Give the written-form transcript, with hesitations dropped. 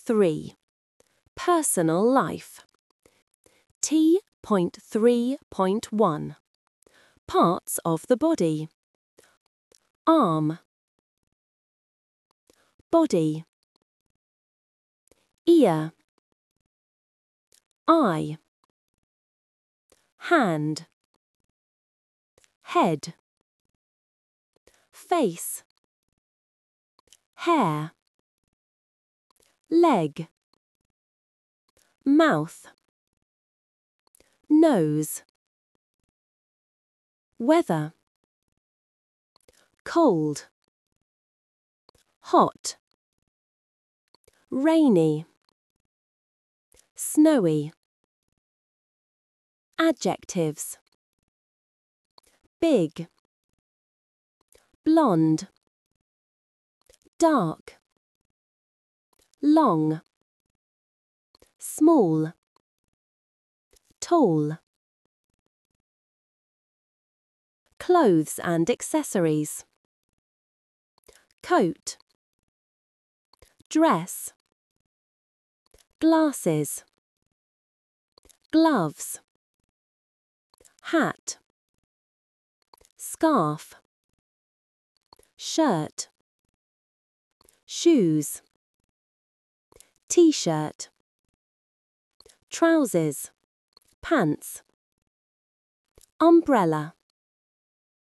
T.3 Personal life. T.3.1 Parts of the body. Arm, body, ear, eye, hand, head, face, hair, leg, mouth, nose, weather, cold, hot, rainy, snowy. Adjectives: big, blonde, dark, long, small, tall. Clothes and accessories: coat, dress, glasses, gloves, hat, scarf, shirt, shoes, t-shirt, trousers, pants, umbrella.